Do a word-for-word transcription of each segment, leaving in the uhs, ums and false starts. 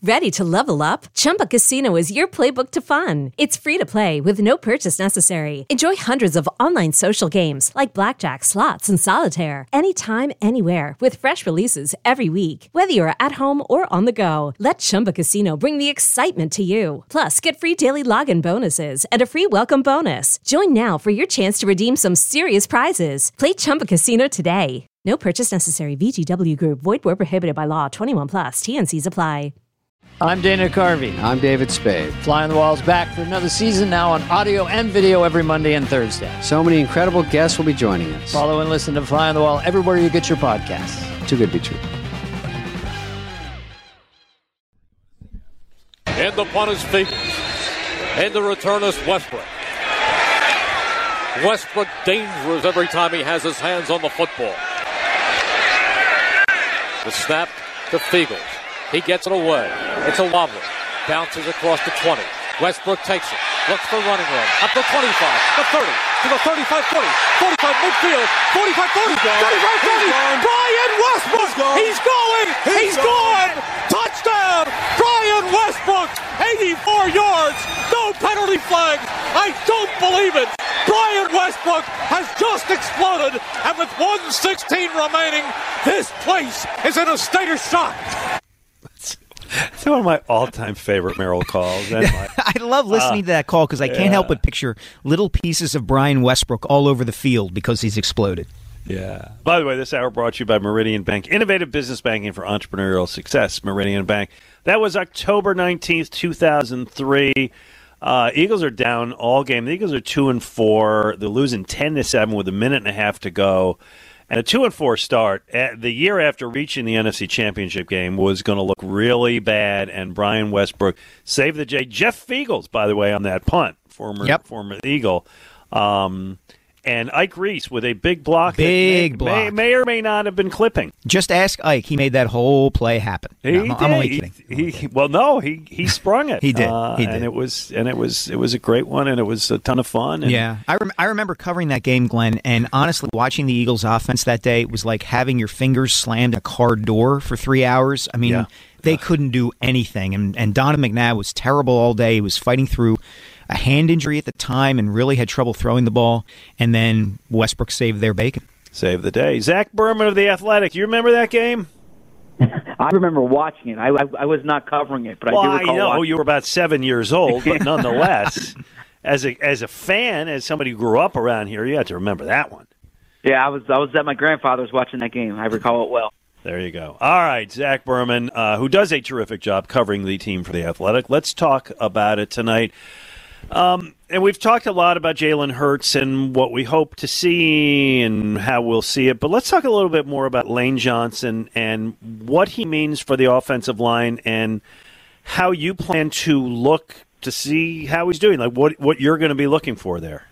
Ready to level up? Chumba Casino is your playbook to fun. It's free to play with no purchase necessary. Enjoy hundreds of online social games like blackjack, slots, and solitaire anytime, anywhere with fresh releases every week. Whether you're at home or on the go, let Chumba Casino bring the excitement to you. Plus, get free daily login bonuses and a free welcome bonus. Join now for your chance to redeem some serious prizes. Play Chumba Casino today. No purchase necessary. V G W Group. Void where prohibited by law. twenty-one plus. T N Cs apply. I'm Dana Carvey. I'm David Spade. Fly on the Wall's back for another season, now on audio and video every Monday and Thursday. So many incredible guests will be joining us. Follow and listen to Fly on the Wall everywhere you get your podcasts. Too good to be true. And the punt is Fiegels. And the return is Westbrook. Westbrook dangerous every time he has his hands on the football. The snap to Fiegels. He gets it away. It's a wobbler. Bounces across the twenty. Westbrook takes it. Looks for running room. Up to twenty-five. The thirty. To the thirty-five forty. forty-five midfield. forty-five forty. thirty-five forty. Brian Westbrook. He's going. He's, He's gone. Touchdown. Brian Westbrook. eighty-four yards. No penalty flag. I don't believe it. Brian Westbrook has just exploded. And with one sixteen remaining, this place is in a state of shock. It's one of my all-time favorite Merrill calls. And my, I love listening uh, to that call because I can't yeah. help but picture little pieces of Brian Westbrook all over the field because he's exploded. Yeah. By the way, this hour brought to you by Meridian Bank. Innovative business banking for entrepreneurial success. Meridian Bank. That was October nineteenth, two thousand three. Uh, Eagles are down all game. The Eagles are two and four. They're losing ten to seven with a minute and a half to go. And a two and four start, the year after reaching the N F C Championship game, was going to look really bad, and Brian Westbrook saved the day. Jeff Fiegels, by the way, on that punt, former yep. former Eagle. Um, and Ike Reese with a big block. Big that may, block. May, may or may not have been clipping. Just ask Ike. He made that whole play happen. He no, did. I'm only kidding. He, he, well, no, he, he sprung it. he did. Uh, he did. And it was and it was it was a great one, and it was a ton of fun. And yeah, I rem- I remember covering that game, Glenn, and honestly, watching the Eagles' offense that day was like having your fingers slammed in a car door for three hours. I mean, yeah. they couldn't do anything, and and Donovan McNabb was terrible all day. He was fighting through a hand injury at the time and really had trouble throwing the ball, and then Westbrook saved their bacon. Save the day. Zach Berman of The Athletic. You remember that game? I remember watching it. I, I, I was not covering it, but well, I do recall I know watching. you were about seven years old, but nonetheless, as a as a fan, as somebody who grew up around here, you have to remember that one. Yeah, I was I was at my grandfather's watching that game. I recall it well. There you go. All right, Zach Berman, uh, who does a terrific job covering the team for The Athletic. Let's talk about it tonight. Um, and we've talked a lot about Jalen Hurts and what we hope to see and how we'll see it. But let's talk a little bit more about Lane Johnson and what he means for the offensive line and how you plan to look to see how he's doing, like what what you're going to be looking for there.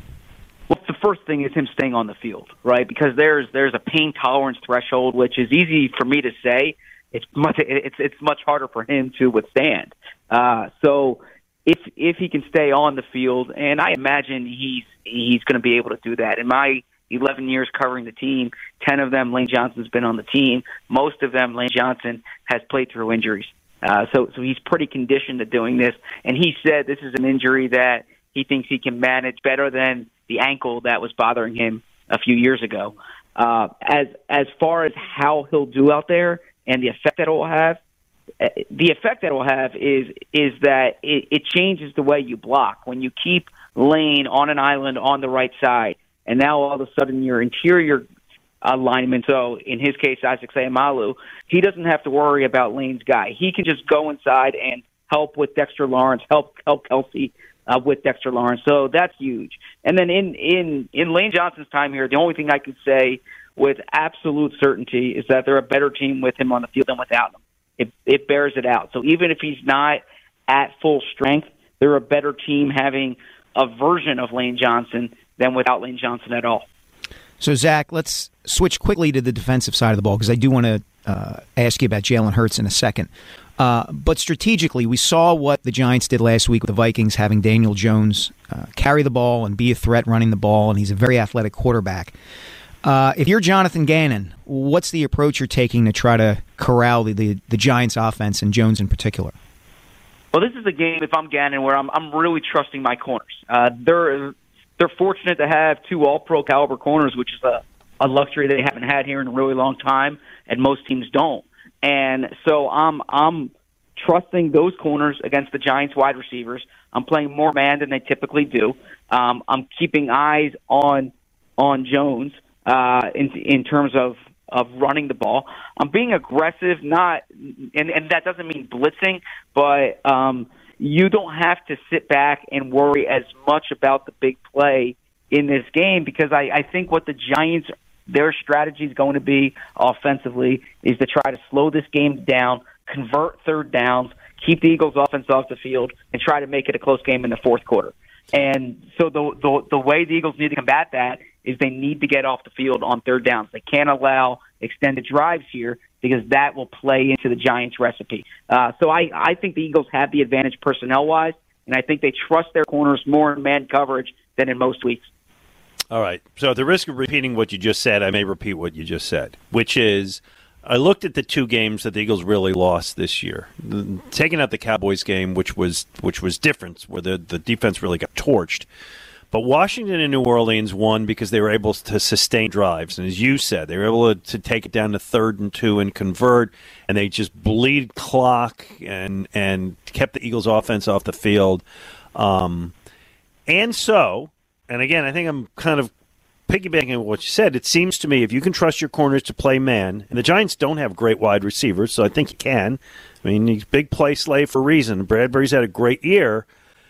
Well, the first thing is him staying on the field, right? Because there's there's a pain tolerance threshold, which is easy for me to say. It's much it's it's much harder for him to withstand. Uh, so. If if he can stay on the field, and I imagine he's he's going to be able to do that. In my eleven years covering the team, ten of them Lane Johnson's been on the team. Most of them Lane Johnson has played through injuries, uh, so so he's pretty conditioned to doing this. And he said this is an injury that he thinks he can manage better than the ankle that was bothering him a few years ago. Uh, as as far as how he'll do out there and the effect that it will have. The effect that it will have is is that it, it changes the way you block. When you keep Lane on an island on the right side, and now all of a sudden your interior uh, lineman, so in his case Isaac Seumalo, he doesn't have to worry about Lane's guy. He can just go inside and help with Dexter Lawrence, help help Kelsey uh, with Dexter Lawrence. So that's huge. And then in, in, in Lane Johnson's time here, the only thing I can say with absolute certainty is that they're a better team with him on the field than without him. It, it bears it out. So even if he's not at full strength, they're a better team having a version of Lane Johnson than without Lane Johnson at all. So, Zach, let's switch quickly to the defensive side of the ball because I do want to uh, ask you about Jalen Hurts in a second. Uh, but strategically, we saw what the Giants did last week with the Vikings, having Daniel Jones uh, carry the ball and be a threat running the ball, and he's a very athletic quarterback. Uh, if you're Jonathan Gannon, what's the approach you're taking to try to corral the, the, the Giants' offense and Jones in particular? Well, this is a game, if I'm Gannon, where I'm I'm really trusting my corners. Uh, they're they're fortunate to have two All-Pro caliber corners, which is a, a luxury they haven't had here in a really long time, and most teams don't. And so I'm I'm trusting those corners against the Giants' wide receivers. I'm playing more man than they typically do. Um, I'm keeping eyes on on Jones uh, in in terms of. of running the ball. I'm being aggressive, not, and, and that doesn't mean blitzing, but um, you don't have to sit back and worry as much about the big play in this game, because I, I think what the Giants, their strategy is going to be offensively is to try to slow this game down, convert third downs, keep the Eagles' offense off the field, and try to make it a close game in the fourth quarter. And so the, the the way the Eagles need to combat that is they need to get off the field on third downs. They can't allow extended drives here because that will play into the Giants' recipe. Uh, so I, I think the Eagles have the advantage personnel-wise, and I think they trust their corners more in man coverage than in most weeks. All right. So at the risk of repeating what you just said, I may repeat what you just said, which is I looked at the two games that the Eagles really lost this year. Taking out the Cowboys game, which was which was different, where the, the defense really got torched. But Washington and New Orleans won because they were able to sustain drives. And as you said, they were able to, to take it down to third and two and convert, and they just bleed clock and, and kept the Eagles' offense off the field. Um, and so, and again, I think I'm kind of piggybacking on what you said, it seems to me if you can trust your corners to play man, and the Giants don't have great wide receivers, so I think you can. I mean, he's big play slave for a reason. Bradbury's had a great year.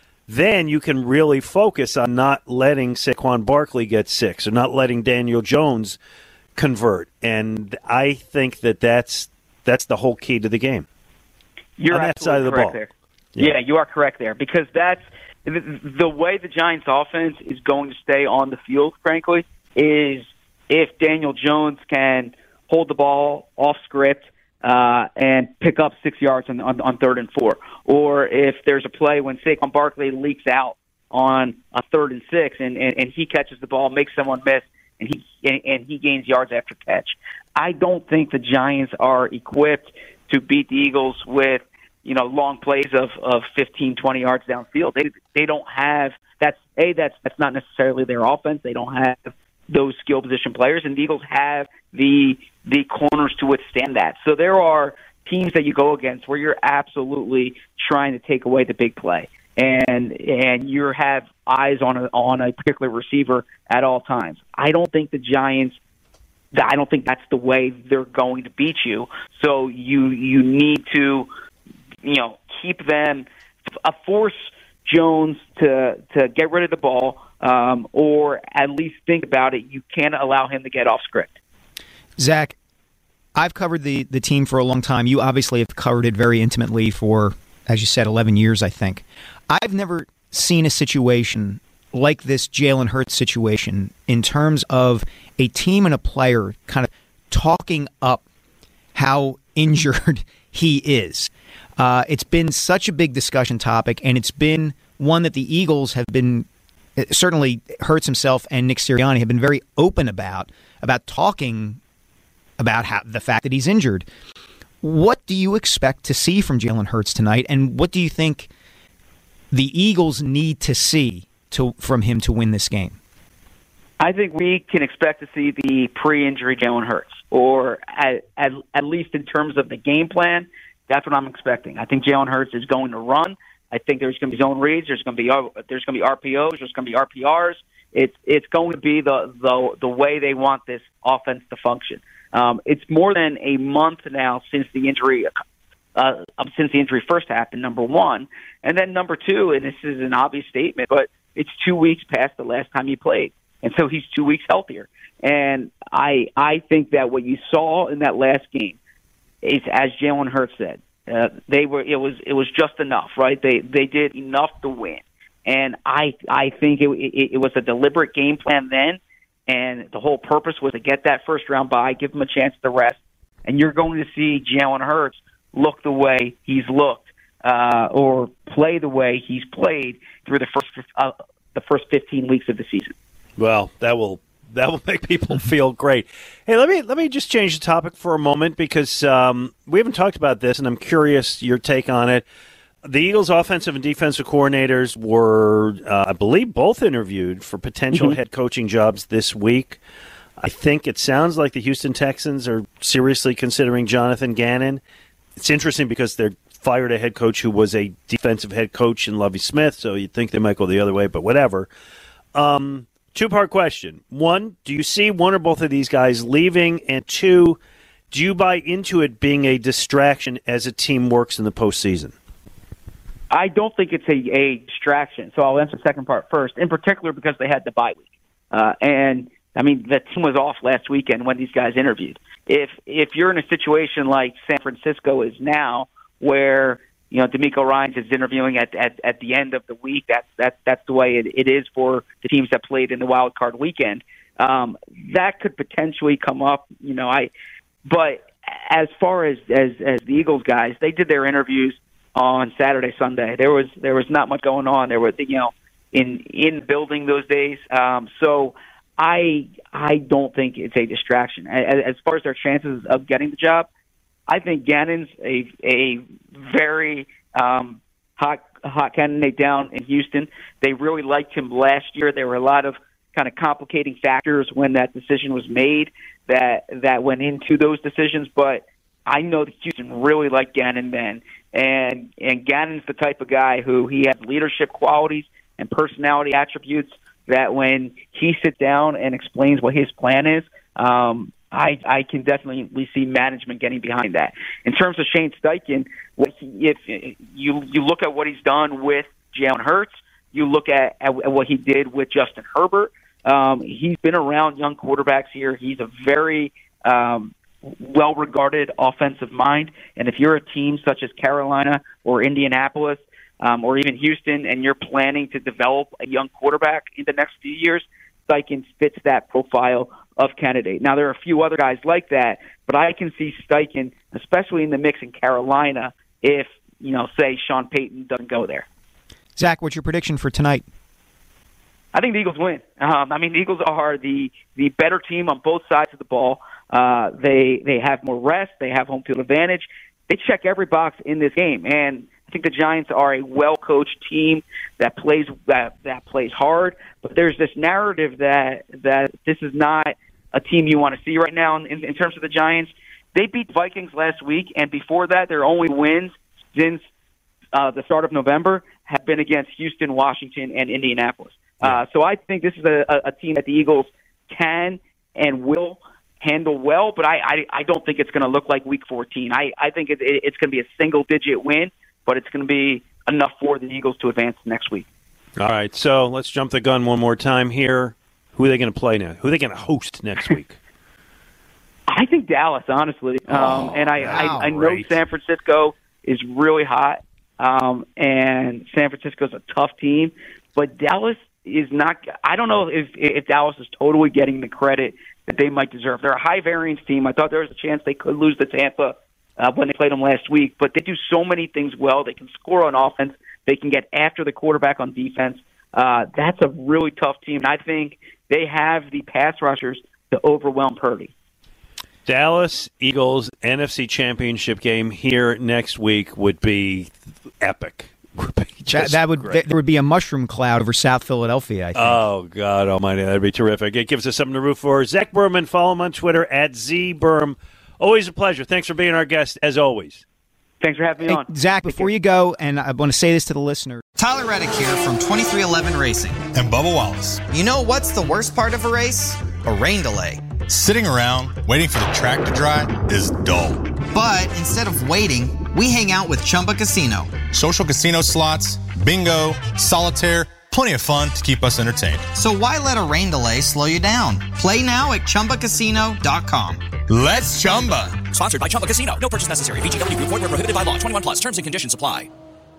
Then you can really focus on not letting Saquon Barkley get six or not letting Daniel Jones convert. And I think that that's, that's the whole key to the game. You're on that side of the correct ball. There. Yeah. yeah, you are correct there, because that's the, the way the Giants' offense is going to stay on the field, frankly, is if Daniel Jones can hold the ball off script uh, and pick up six yards on, on, on third and four. Or if there's a play when Saquon Barkley leaks out on a third and six and, and, and he catches the ball, makes someone miss, and he and, and he gains yards after catch. I don't think the Giants are equipped to beat the Eagles with, you know, long plays of, of fifteen, twenty yards downfield. They they don't have that's a that's that's not necessarily their offense. They don't have those skill position players, and the Eagles have the the corners to withstand that. So there are teams that you go against where you're absolutely trying to take away the big play, and and you have eyes on a on a particular receiver at all times. I don't think the Giants. I don't think that's the way they're going to beat you. So you you need to, you know, keep them, uh, force Jones to to get rid of the ball, um, or at least think about it. You can't allow him to get off script. Zach, I've covered the, the team for a long time. You obviously have covered it very intimately for, as you said, eleven years, I think. I've never seen a situation like this Jalen Hurts situation in terms of a team and a player kind of talking up how injured he is. Uh, it's been such a big discussion topic, and it's been one that the Eagles have been, certainly Hurts himself and Nick Sirianni have been very open about, about talking about how, the fact that he's injured. What do you expect to see from Jalen Hurts tonight, and what do you think the Eagles need to see to from him to win this game? I think we can expect to see the pre-injury Jalen Hurts, or at, at, at least in terms of the game plan, that's what I'm expecting. I think Jalen Hurts is going to run. I think there's going to be zone reads. There's going to be there's going to be R P Os. There's going to be R P Rs. It's it's going to be the the the way they want this offense to function. Um, it's more than a month now since the injury uh, since the injury first happened. Number one, and then number two, and this is an obvious statement, but it's two weeks past the last time he played, and so he's two weeks healthier. And I I think that what you saw in that last game is, as Jalen Hurts said, uh, they were it was it was just enough, right? They they did enough to win, and I I think it it, it was a deliberate game plan then, and the whole purpose was to get that first round bye, give them a chance to rest, and you're going to see Jalen Hurts look the way he's looked, uh, or play the way he's played through the first uh, the first fifteen weeks of the season. Well, that will That will make people feel great. Hey, let me let me just change the topic for a moment because um, we haven't talked about this, and I'm curious your take on it. The Eagles' offensive and defensive coordinators were, uh, I believe, both interviewed for potential mm-hmm. head coaching jobs this week. I think it sounds like the Houston Texans are seriously considering Jonathan Gannon. It's interesting because they're fired a head coach who was a defensive head coach in Lovie Smith, so you'd think they might go the other way, but whatever. Um, two-part question. One, do you see one or both of these guys leaving? And two, do you buy into it being a distraction as a team works in the postseason? I don't think it's a, a distraction, so I'll answer the second part first, in particular because they had the bye week. Uh, and, I mean, the team was off last weekend when these guys interviewed. If if you're in a situation like San Francisco is now, where, you know, DeMeco Ryans is interviewing at, at, at the end of the week, that's, that's, that's the way it, it is for the teams that played in the wild card weekend, um, that could potentially come up, you know, I, but as far as, as, as the Eagles guys, they did their interviews on Saturday, Sunday. There was there was not much going on. There was, you know, in in building those days. Um, so I I don't think it's a distraction. As, as far as their chances of getting the job, I think Gannon's a a very um, hot hot candidate down in Houston. They really liked him last year. There were a lot of kind of complicating factors when that decision was made that that went into those decisions, but I know that Houston really liked Gannon then. And and Gannon's the type of guy who he has leadership qualities and personality attributes that when he sits down and explains what his plan is, um, I I can definitely see management getting behind that. In terms of Shane Steichen, if you you look at what he's done with Jalen Hurts, you look at, at what he did with Justin Herbert. Um, he's been around young quarterbacks here. He's a very um, well-regarded offensive mind, and if you're a team such as Carolina or Indianapolis um, or even Houston and you're planning to develop a young quarterback in the next few years, Steichen fits that profile of candidate. Now, there are a few other guys like that, but I can see Steichen, especially in the mix in Carolina, if, you know, say Sean Payton doesn't go there. Zach, what's your prediction for tonight? I think the Eagles win. Um, I mean, the Eagles are the, the better team on both sides of the ball. Uh, they they have more rest. They have home field advantage. They check every box in this game, and I think the Giants are a well-coached team that plays that that plays hard. But there's this narrative that that this is not a team you want to see right now. In, in terms of the Giants, they beat Vikings last week, and before that, their only wins since uh, the start of November have been against Houston, Washington, and Indianapolis. Uh, so I think this is a, a team that the Eagles can and will handle well, but I, I, I don't think it's going to look like Week fourteen. I, I think it, it, it's going to be a single-digit win, but it's going to be enough for the Eagles to advance next week. All right, so let's jump the gun one more time here. Who are they going to play now? Who are they going to host next week? I think Dallas, honestly. Um, oh, and I, wow, I, I know right. San Francisco is really hot, um, and San Francisco's a tough team, but Dallas is not – I don't know if, if Dallas is totally getting the credit that they might deserve. They're a high-variance team. I thought there was a chance they could lose to Tampa uh, when they played them last week, but they do so many things well. They can score on offense. They can get after the quarterback on defense. Uh, that's a really tough team. And I think they have the pass rushers to overwhelm Purdy. Dallas Eagles N F C Championship game here next week would be epic. Would be that, that would great. There would be a mushroom cloud over South Philadelphia, I think. Oh, God almighty. That would be terrific. It gives us something to root for. Zach Berman, follow him on Twitter at ZBerm. Always a pleasure. Thanks for being our guest, as always. Thanks for having me hey, on. Zach, before you go, and I want to say this to the listener. Tyler Reddick here from twenty-three eleven Racing. And Bubba Wallace. You know what's the worst part of a race? A rain delay. Sitting around, waiting for the track to dry is dull. But instead of waiting, we hang out with Chumba Casino. Social casino slots, bingo, solitaire, plenty of fun to keep us entertained. So why let a rain delay slow you down? Play now at Chumba Casino dot com. Let's Chumba. Sponsored by Chumba Casino. No purchase necessary. V G W Group. Void where prohibited by law. twenty-one plus. Terms and conditions apply.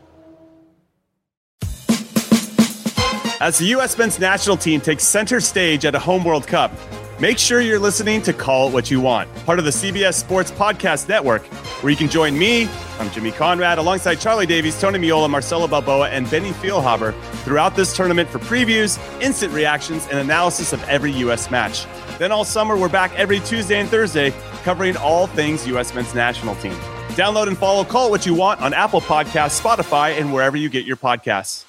As the U S men's national team takes center stage at a home World Cup, make sure you're listening to Call It What You Want, part of the C B S Sports Podcast Network, where you can join me, I'm Jimmy Conrad, alongside Charlie Davies, Tony Miola, Marcelo Balboa, and Benny Feilhaber throughout this tournament for previews, instant reactions, and analysis of every U S match. Then all summer, we're back every Tuesday and Thursday covering all things U S men's national team. Download and follow Call It What You Want on Apple Podcasts, Spotify, and wherever you get your podcasts.